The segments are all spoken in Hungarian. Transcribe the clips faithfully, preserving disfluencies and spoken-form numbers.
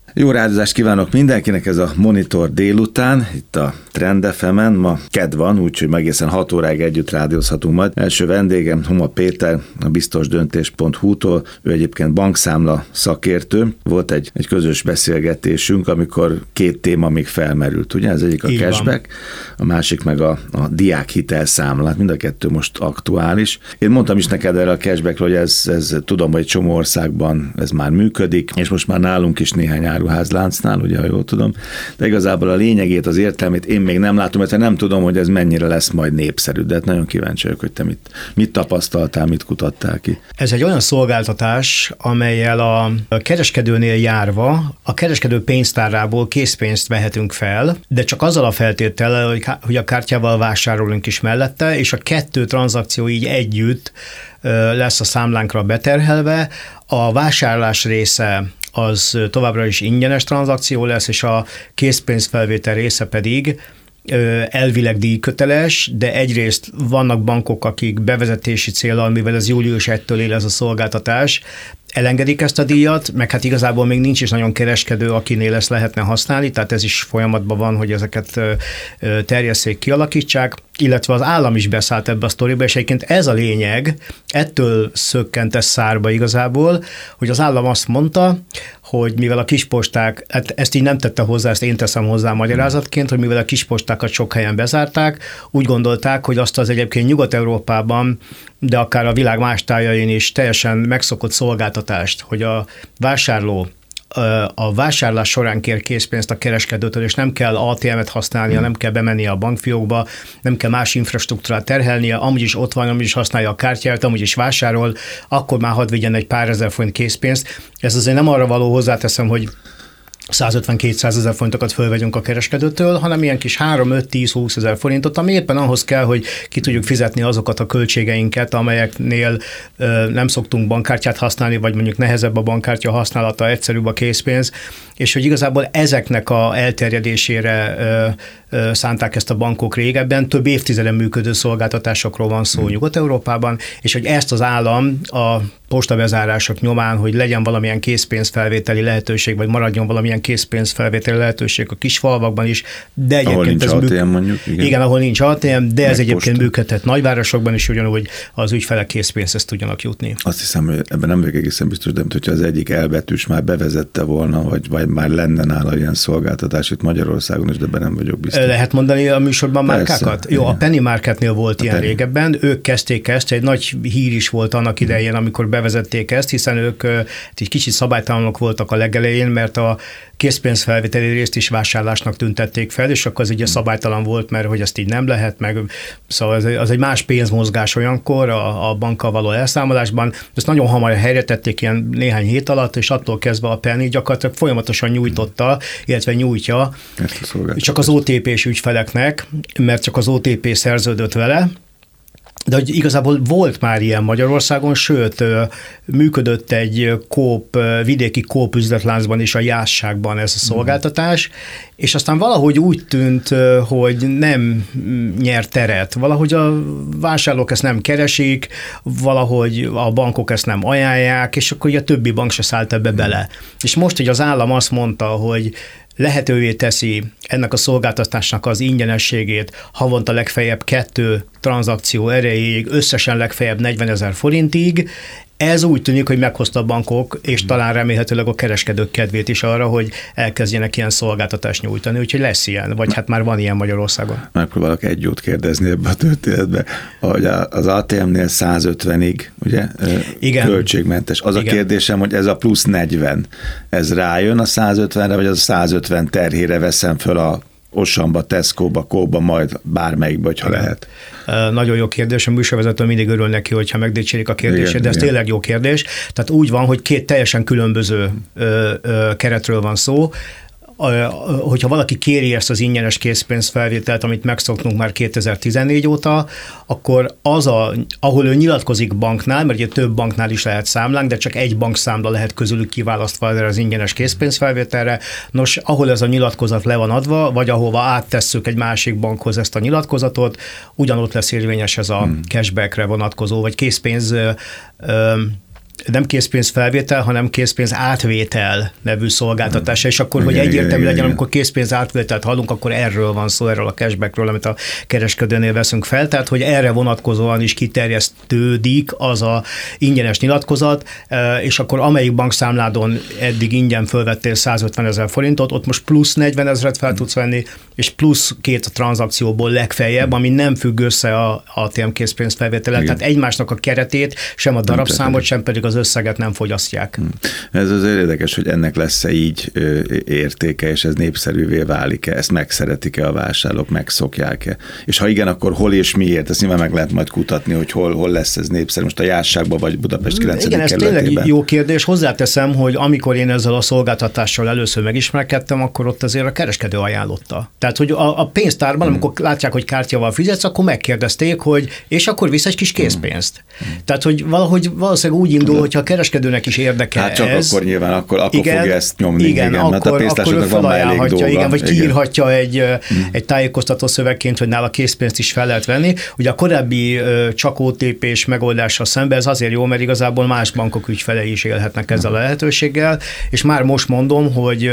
Jó rádiózást kívánok mindenkinek, ez a Monitor délután, itt a Trend ef emen, ma kedd van, úgyhogy egészen hat óráig együtt rádiózhatunk majd. Első vendégem Homa Péter, a biztosdöntés pont hú-tól, ő egyébként bankszámla szakértő. Volt egy, egy közös beszélgetésünk, amikor két téma még felmerült, ugye? Ez egyik a Így cashback, van. A másik meg a, a diákhitelszámla, mind a kettő most aktuális. Én mondtam is neked erre a cashbackről, hogy ez, ez tudom, hogy egy csomó országban ez már működik, és most már nálunk is néhány áruházláncnál, ugye, ha jól tudom, de igazából a lényegét, az értelmét én még nem látom, mert nem tudom, hogy ez mennyire lesz majd népszerű, de hát nagyon kíváncsi vagyok, hogy te mit, mit tapasztaltál, mit kutattál ki. Ez egy olyan szolgáltatás, amellyel a kereskedőnél járva a kereskedő pénztárából készpénzt vehetünk fel, de csak azzal a feltétellel, hogy a kártyával vásárolunk is mellette, és a kettő tranzakció így együtt lesz a számlánkra beterhelve. A vásárlás része az továbbra is ingyenes tranzakció lesz, és a készpénzfelvétel része pedig elvileg díjköteles, de egyrészt vannak bankok, akik bevezetési céllal, mivel ez július elsejétől él ez a szolgáltatás, elengedik ezt a díjat, meg hát igazából még nincs is nagyon kereskedő, akinél ezt lehetne használni, tehát ez is folyamatban van, hogy ezeket terjesszék, kialakítsák, illetve az állam is beszállt ebbe a sztoriba, és egyébként ez a lényeg, ettől szökkent ez szárba igazából, hogy az állam azt mondta, hogy mivel a kisposták, hát ezt így nem tette hozzá, ezt én teszem hozzá magyarázatként, hogy mivel a kispostákat sok helyen bezárták, úgy gondolták, hogy azt az egyébként Nyugat-Európában, de akár a világ más tájain is teljesen megszokott szolgáltatást, hogy a vásárló a vásárlás során kér készpénzt a kereskedőtől, és nem kell á té emet használnia, nem kell bemennie a bankfiókba, nem kell más infrastruktúrát terhelnie, amúgy is ott van, amúgy is használja a kártyát, amúgy is vásárol, akkor már hadd vigyen egy pár ezer forint készpénzt. Ez azért nem arra való, hozzáteszem, hogy százötven-kétszázezer forintokat fölvegyünk a kereskedőtől, hanem ilyen kis három, öt, tíz, húsz ezer forintot, ami éppen ahhoz kell, hogy ki tudjuk fizetni azokat a költségeinket, amelyeknél ö, nem szoktunk bankkártyát használni, vagy mondjuk nehezebb a bankkártya használata, egyszerűbb a készpénz, és hogy igazából ezeknek a elterjedésére ö, ö, szánták ezt a bankok régebben, több évtizeden működő szolgáltatásokról van szó hmm. Nyugat-Európában, és hogy ezt az állam a postabezárások nyomán, hogy legyen valamilyen készpénzfelvételi lehetőség, vagy maradjon valamilyen készpénzfelvételi lehetőség a kisfalvakban is, de egyébként ahol nincs ez á té em mondjuk. Igen. igen, ahol nincs á té em, de meg ez egyébként posta. Működhet nagyvárosokban is, ugyanúgy az ügyfelek készpénzhez tudjanak jutni. Azt hiszem, hogy ebben nem vagyok egészen biztos, de hogyha az egyik elbetűs már bevezette volna, vagy, vagy már lenne nála ilyen szolgáltatás itt Magyarországon is, de ebben nem vagyok biztos. Lehet mondani a műsorban Persze, márkákat? igen. Jó, a Penny Marketnél volt a ilyen Penny. Régebben, ők kezdték ezt, egy nagy hír is volt annak idején, amikor bevezették ezt, hiszen ők egy kicsit szabálytalanok voltak a legelején, mert a készpénzfelvételi részt is vásárlásnak tüntették fel, és akkor az ugye szabálytalan volt, mert hogy ezt így nem lehet, meg szóval az, az egy más pénzmozgás olyankor a, a bankkal való elszámolásban. Ezt nagyon hamar helyre tették ilyen néhány hét alatt, és attól kezdve a Penny gyakorlatilag folyamatosan nyújtotta, illetve nyújtja csak az o té pés ügyfeleknek, mert csak az o té pé szerződött vele, de hogy igazából volt már ilyen Magyarországon, sőt, működött egy Coop, vidéki Coop üzletláncban is, a Jászságban ez a szolgáltatás, és aztán valahogy úgy tűnt, hogy nem nyert teret, valahogy a vásárlók ezt nem keresik, valahogy a bankok ezt nem ajánlják, és akkor a többi bank se szállt ebbe bele. És most, hogy az állam azt mondta, hogy lehetővé teszi ennek a szolgáltatásnak az ingyenességét havonta legfeljebb kettő tranzakció erejéig, összesen legfeljebb negyvenezer forintig, ez úgy tűnik, hogy meghozta a bankok, és talán remélhetőleg a kereskedők kedvét is arra, hogy elkezdjenek ilyen szolgáltatást nyújtani, úgyhogy lesz ilyen, vagy hát már van ilyen Magyarországon. Megpróbálok egy jót kérdezni ebbe a történetbe, hogy az á té em-nél százötvenig, ugye, igen. Költségmentes. Az igen. A kérdésem, hogy ez a plusz negyven, ez rájön a százötvenre, vagy az a százötven terhére veszem föl a Auchanba, Tesco-ba, Coop-ba, majd bármelyikbe, hogyha igen. Lehet. Nagyon jó kérdés, a műsorvezető mindig örül neki, hogyha megdicsérik a kérdését, igen, de ez igen. Tényleg jó kérdés. Tehát úgy van, hogy két teljesen különböző ö, ö, keretről van szó. Hogyha valaki kéri ezt az ingyenes készpénzfelvételt, amit megszoktunk már kétezer-tizennégy óta, akkor az, a, ahol ő nyilatkozik banknál, mert ugye több banknál is lehet számlánk, de csak egy bankszámla lehet közülük kiválasztva erre az ingyenes készpénzfelvételre. Nos, ahol ez a nyilatkozat le van adva, vagy ahova áttesszük egy másik bankhoz ezt a nyilatkozatot, ugyanott lesz érvényes ez a cashbackre vonatkozó, vagy készpénz ö, ö, nem készpénzfelvétel, hanem készpénz átvétel nevű szolgáltatása, és akkor, hogy Igen, egyértelmű igen, legyen, igen. amikor készpénz átvételt hallunk, akkor erről van szó, erről a cashbackről, amit a kereskedőnél veszünk fel, tehát hogy erre vonatkozóan is kiterjesztődik az a ingyenes nyilatkozat, és akkor amelyik bankszámládon eddig ingyen fölvettél százötven ezer forintot, ott most plusz negyven ezret fel tudsz venni, és plusz két tranzakcióból legfeljebb, ami nem függ össze a á té em készpénzfelvétellel, tehát egymásnak a keretét, sem a darabszámot, sem pedig az összeget nem fogyasztják. Ez azért érdekes, hogy ennek lesz-e így értéke, és ez népszerűvé válik-e, ezt megszeretik-e a vásárlók, megszokják-e. És ha igen, akkor hol és miért? Ezt nyilván meg lehet majd kutatni, hogy hol, hol lesz ez népszerű, most a Jásságban vagy Budapest kilencedik Igen, ez kerületében. tényleg jó kérdés. Hozzáteszem, hogy amikor én ezzel a szolgáltatással először megismerkedtem, akkor ott azért a kereskedő ajánlotta. Tehát, hogy a, a pénztárban, hmm. amikor látják, hogy kártyával fizetsz, akkor megkérdezték, hogy és akkor visz egy kis készpénzt. Hmm. Tehát, hogy valahogy valószínűleg úgy indul, hogyha a kereskedőnek is érdekel hát csak ez. Akkor nyilván, akkor, akkor igen, fogja ezt nyomni. Igen, igen akkor, mert a pénztársadnak van már elég dolga. Igen, vagy kiírhatja egy, hmm. egy tájékoztató szövegként, hogy nála készpénzt is fel lehet venni. Ugye a korábbi csak ó té pés megoldással szemben ez azért jó, mert igazából más bankok ügyfelei is élhetnek ezzel a lehetőséggel, és már most mondom, hogy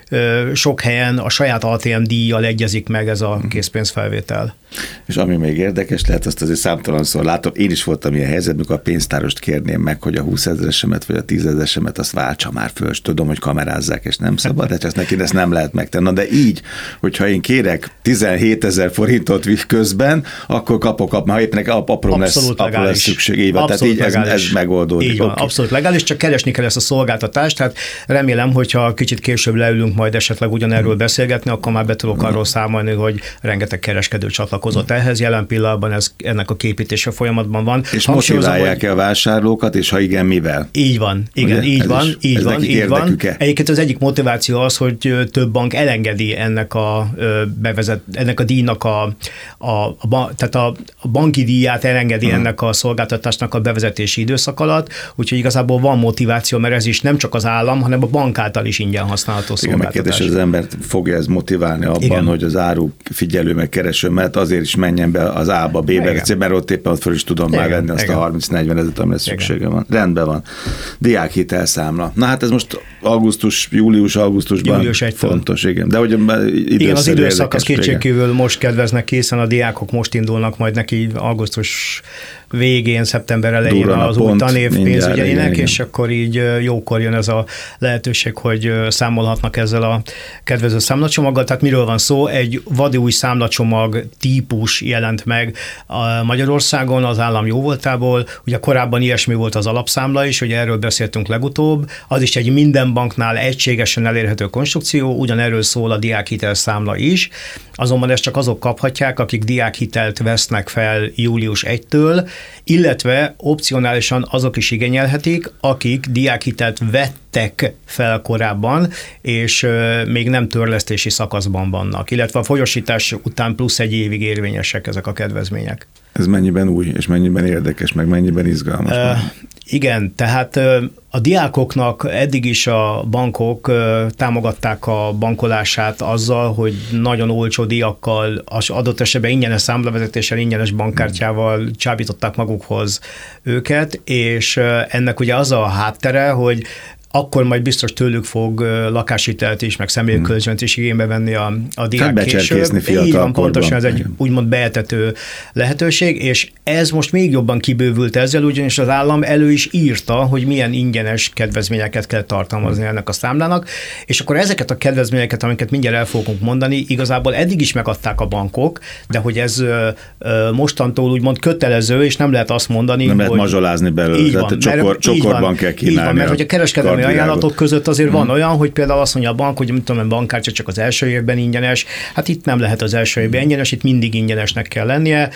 sok helyen a saját á té em díjjal egyezik meg ez a készpénzfelvétel. És ami még érdekes lehet, azt azért számtalanszor látom, én is voltam ilyen helyzet, mikor a pénztárost kérném meg, hogy a húszezeresemet vagy a tízezeresemet azt váltsa már föl, és tudom, hogy kamerázzák, és nem szabad, de csak neki ezt nem lehet megtenni. Na, de így, hogyha én kérek tizenhétezer forintot közben, akkor kapok, ha éppen apró lesz, apró lesz szükség. Így van, tehát így ez, ez megoldódik. Így van, okay. Abszolút legális, csak keresni kell ezt a szolgáltatást, tehát remélem, hogyha kicsit később leülünk majd esetleg ugyanerről beszélgetni, akkor már be tudok arról számolni, hogy rengeteg kereskedő csatlakozott ehhez. Jelen pillanatban ez, ennek a képítése folyamatban van. És motiválják-e a vásárlókat, és ha igen, mivel? Így van, igen, ugye? így ez van, is, így van, így van. Egyébként az egyik motiváció az, hogy több bank elengedi ennek a bevezet, ennek a díjnak a, a, a, tehát a, a banki díját elengedi uh-huh. ennek a szolgáltatásnak a bevezetési időszak alatt, úgyhogy igazából van motiváció, mert ez is nem csak az állam, hanem a bank által is ingyen használható szolgáltatás. Igen, megkérdés, az embert fogja ez motiválni abban, igen. hogy az áru figyelő meg kereső, mert azért is menjen be az A-ba, B-be, mert ott éppen ott föl is tudom igen, már venni azt igen. a harminc-negyven ezet, amire szüksége van. Rendben van. Diákhitelszámla. Na hát ez most augusztus, július, augusztusban július fontos, igen. De hogy igen, az időszak az kétségkívül most kedveznek készen, a diákok most indulnak majd neki augusztus végén, szeptember elején Durran az új tanév pénzügyeinek, és akkor így jókor jön ez a lehetőség, hogy számolhatnak ezzel a kedvező számlacsomaggal. Tehát miről van szó? Egy vadi új számlacsomag típus jelent meg a Magyarországon az állam jóvoltából. Ugye korábban ilyesmi volt az alapszámla is, hogy erről beszéltünk legutóbb. Az is egy minden banknál egységesen elérhető konstrukció, ugyanerről szól a diákhitelszámla is. Azonban ezt csak azok kaphatják, akik diákhitelt vesznek fel július elsejétől, illetve opcionálisan azok is igényelhetik, akik diákhitelt vettek fel korábban, és még nem törlesztési szakaszban vannak, illetve a folyosítás után plusz egy évig érvényesek ezek a kedvezmények. Ez mennyiben új, és mennyiben érdekes, meg mennyiben izgalmas? Uh, igen, tehát a diákoknak eddig is a bankok támogatták a bankolását azzal, hogy nagyon olcsó díjakkal, az adott esetben ingyenes számlavezetéssel, ingyenes bankkártyával csábították magukhoz őket, és ennek ugye az a háttere, hogy akkor majd biztos tőlük fog lakáshitelt is, meg személyi kölcsönt is igénybe venni a, a diák hát később. Így van, pontosan ez egy úgymond beetető lehetőség, és ez most még jobban kibővült ezzel, ugyanis az állam elő is írta, hogy milyen ingyenes kedvezményeket kell tartalmazni ennek a számlának, és akkor ezeket a kedvezményeket, amiket mindjárt el fogunk mondani, igazából eddig is megadták a bankok, de hogy ez mostantól úgymond kötelező, és nem lehet azt mondani, nem hogy... lehet mazsolázni belőle, tehát csokor, csokorban kell kínálni. Így van, mert hogy a kereskedelmi ajánlatok között azért van olyan, hogy például azt mondja a bank, hogy mit tudom, a bankkártya csak az első évben ingyenes, hát itt nem lehet az első évben ingyenes, itt mindig ingyenesnek kell lennie.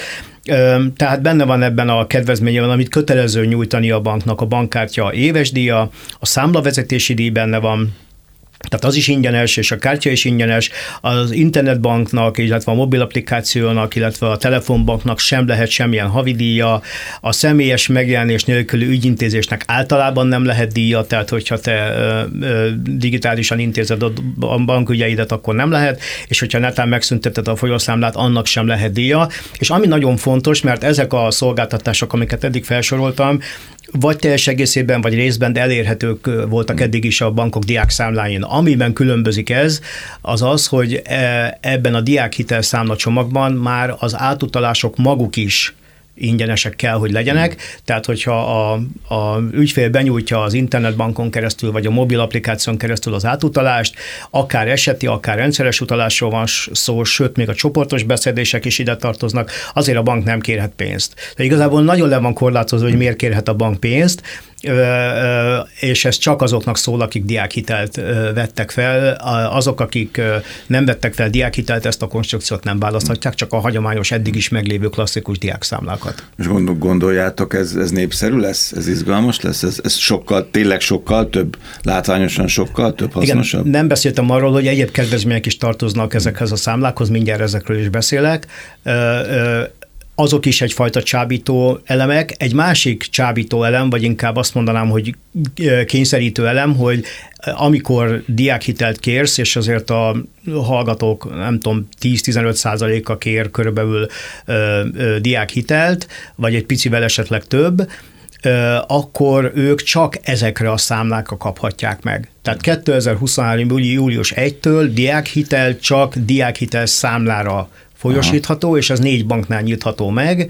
Tehát benne van ebben a kedvezményben, amit kötelező nyújtani a banknak, a bankkártya éves díja, a számlavezetési díj benne van, tehát az is ingyenes, és a kártya is ingyenes, az internetbanknak, illetve a mobil applikációnak, illetve a telefonbanknak sem lehet semmilyen havidíja, a személyes megjelenés nélküli ügyintézésnek általában nem lehet díja, tehát hogyha te ö, ö, digitálisan intézed a bankügyeidet, akkor nem lehet, és hogyha netán megszünteted a folyószámlát, annak sem lehet díja. És ami nagyon fontos, mert ezek a szolgáltatások, amiket eddig felsoroltam, vagy teljes egészében, vagy részben, de elérhetők voltak eddig is a bankok diákszámláin. Amiben különbözik ez, az az, hogy ebben a diákhitel számlacsomagban már az átutalások maguk is ingyenesek kell, hogy legyenek, tehát hogyha a, a ügyfél benyújtja az internetbankon keresztül, vagy a mobil applikáción keresztül az átutalást, akár eseti, akár rendszeres utalásról van szó, sőt, még a csoportos beszedések is ide tartoznak, azért a bank nem kérhet pénzt. De igazából nagyon le van korlátozva, hogy miért kérhet a bank pénzt, és ez csak azoknak szól, akik diákhitelt vettek fel. Azok, akik nem vettek fel diákhitelt, ezt a konstrukciót nem választhatják, csak a hagyományos, eddig is meglévő klasszikus diákszámlákat. És gondoljátok, ez, ez népszerű lesz? Ez izgalmas lesz? Ez, ez sokkal, tényleg sokkal több, látványosan sokkal több, hasznosabb? Igen, nem beszéltem arról, hogy egyéb kedvezmények is tartoznak ezekhez a számlákhoz, mindjárt ezekről is beszélek. Azok is egyfajta csábító elemek. Egy másik csábító elem, vagy inkább azt mondanám, hogy kényszerítő elem, hogy amikor diákhitelt kérsz, és azért a hallgatók, nem tudom, tíz-tizenöt százaléka kér körülbelül diákhitelt, vagy egy picivel esetleg több, akkor ők csak ezekre a számlákra kaphatják meg. Tehát kétezer-huszonhárom. július elsejétől diákhitel csak diákhitel számlára folyosítható, aha, és ez négy banknál nyitható meg,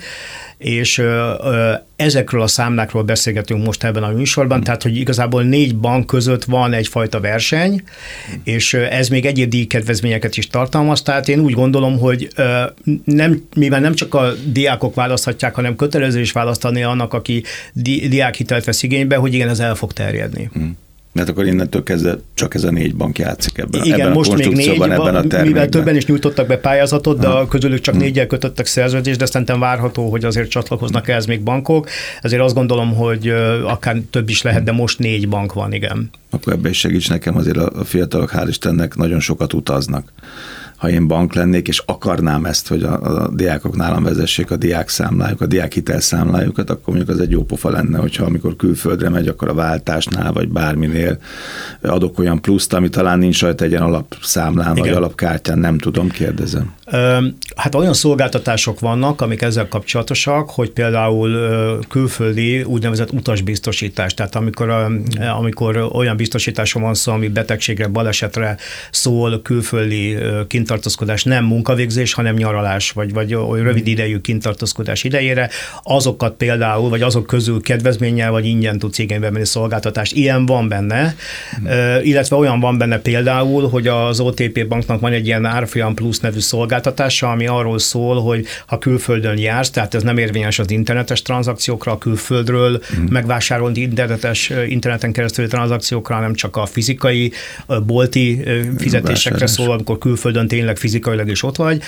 és ö, ö, ezekről a számlákról beszélgetünk most ebben a műsorban, hmm. tehát, hogy igazából négy bank között van egyfajta verseny, hmm. és ez még egyéb díjkedvezményeket is tartalmaz, tehát én úgy gondolom, hogy ö, nem, mivel nem csak a diákok választhatják, hanem kötelező is választani annak, aki di, diákhitelt vesz igénybe, hogy igen, ez el fog terjedni. Hmm. Mert akkor innentől kezdve csak ez a négy bank játszik ebben, igen, ebben most a konstrukcióban, még négy, ebben a termékben. Mivel többen is nyújtottak be pályázatot, de ha. közülük csak hmm. négyel kötöttek szerződést, de szerintem várható, hogy azért csatlakoznak ehhez még bankok. Ezért azt gondolom, hogy akár több is lehet, de most négy bank van, igen. Akkor ebben is segíts nekem, azért a fiatalok, hál' Istennek, nagyon sokat utaznak. Ha én bank lennék, és akarnám ezt, hogy a, a diákok nálam vezessék a diák számlájuk, a diákhitel számlájukat, akkor mondjuk az egy jó pofa lenne, hogyha amikor külföldre megy, akkor a váltásnál, vagy bárminél adok olyan pluszt, ami talán nincs rajta egy ilyen alapszámlán, igen, vagy alapkártyán, nem tudom, kérdezem. Hát olyan szolgáltatások vannak, amik ezzel kapcsolatosak, hogy például külföldi úgynevezett utasbiztosítás, tehát amikor, amikor olyan biztosításról van szó, ami betegségre, balesetre szól, külföldi kintartózkodás, nem munkavégzés, hanem nyaralás, vagy, vagy rövid idejű kintartózkodás idejére, azokat például, vagy azok közül kedvezménnyel, vagy ingyen tudsz igénybe venni szolgáltatást. Ilyen van benne, hmm. illetve olyan van benne például, hogy az o té pé banknak van egy ilyen árfolyam plusz nevű szolgáltatása, ami arról szól, hogy ha külföldön jársz, tehát ez nem érvényes az internetes tranzakciókra, a külföldről hmm. megvásárolt internetes, interneten keresztüli tranzakciókra, hanem csak a fizikai, bolti fizetésekre szól, amikor külföldön tényleg fizikailag is ott vagy,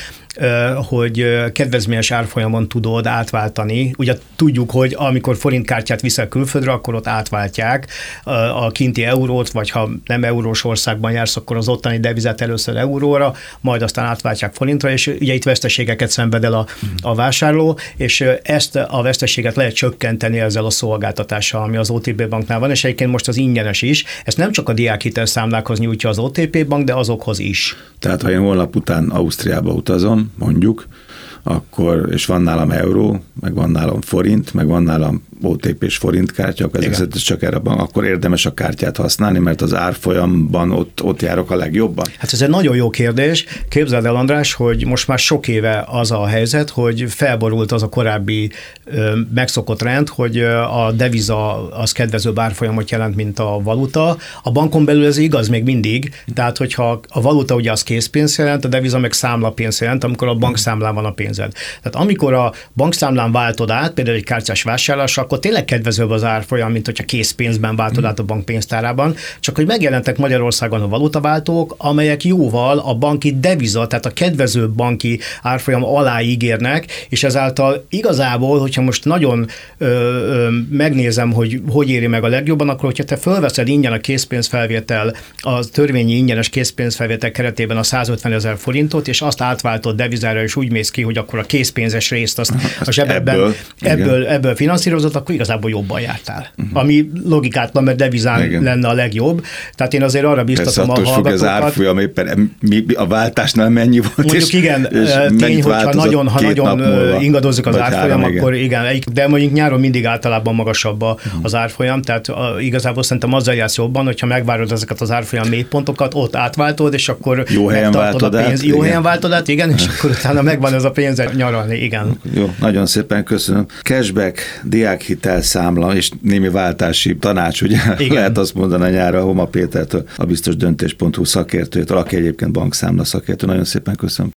hogy kedvezményes árfolyamon tudod átváltani. Ugye tudjuk, hogy amikor forintkártyát viszel külföldre, akkor ott átváltják a kinti eurót, vagy ha nem eurós országban jársz, akkor az ottani devizát először euróra, majd aztán átváltják forintra, és ugye itt veszteségeket szenved el a, a vásárló, és ezt a veszteséget lehet csökkenteni ezzel a szolgáltatással, ami az o té pé banknál van, és egyébként most az ingyenes is. Ezt nem csak a diákhitel számlákhoz nyújtja az o té pé bank, de azokhoz is. Tehát ha én holnap után Ausztriába utazom, mondjuk, akkor, és van nálam euró, meg van nálam forint, meg van nálam o té pés forintkártya, akkor ez csak erre van, akkor érdemes a kártyát használni, mert az árfolyamban ott, ott járok a legjobban? Hát ez egy nagyon jó kérdés. Képzeld el, András, hogy most már sok éve az a helyzet, hogy felborult az a korábbi ö, megszokott rend, hogy a deviza az kedvezőbb árfolyamot jelent, mint a valuta. A bankon belül ez igaz még mindig, tehát hogyha a valuta ugye az készpénz jelent, a deviza meg számlapénz jelent, amikor a bankszámlán van a pénzed. Tehát amikor a bankszámlán váltod át, például egy kártyás vásárlásra, akkor tényleg kedvezőbb az árfolyam, mint hogyha készpénzben váltod át a bank pénztárában, csak hogy megjelentek Magyarországon a valutaváltók, amelyek jóval a banki deviza, tehát a kedvező banki árfolyam alá ígérnek, és ezáltal igazából, hogyha most nagyon ö, ö, megnézem, hogy hogy éri meg a legjobban, akkor hogyha te fölveszed ingyen a készpénzfelvétel, a törvényi ingyenes készpénzfelvétel keretében a százötven ezer forintot, és azt átváltod devizára, és úgy mész ki, hogy a akkor a készpénzes részt azt a zsebedben ebből, ebből, ebből finanszírozott, akkor igazából jobban jártál. Uh-huh. Ami logikátlan, mert devizán igen. lenne a legjobb. Tehát én azért arra biztatom a hallgatókat. Az árfolyam éppen mi, a váltásnál mennyi volt? Mondjuk és, igen, és tény, hogyha nagyon, ha nagyon ingadozik az árfolyam, három, akkor igen. igen. De mondjuk nyáron mindig általában magasabb a, uh-huh. az árfolyam, tehát a, igazából szerintem azzal jársz jobban, hogyha megvárod ezeket az árfolyam mélypontokat, ott átváltod, és akkor jó helyen váltod át. Jó helyen váltod át, igen, és akkor utána megvan ez a pénzed nyaralni, igen. Jó, nagyon szépen köszönöm. Cashback, diákhitel számla és némi váltási tanács, ugye? Igen. Lehet azt mondani nyára Homa Pétertől, a biztos döntés pont hu szakértőjétől, aki egyébként bankszámla szakértő. Nagyon szépen köszönöm.